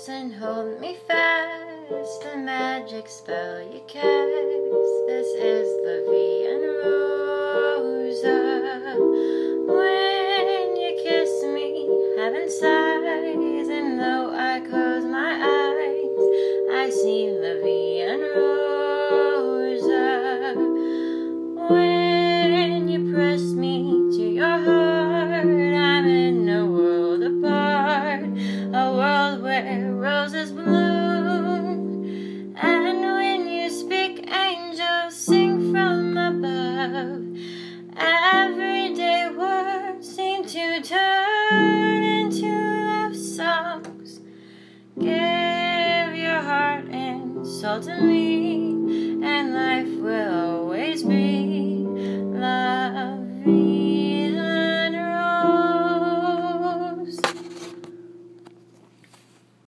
lips and hold me fast. The magic spell you cast. This is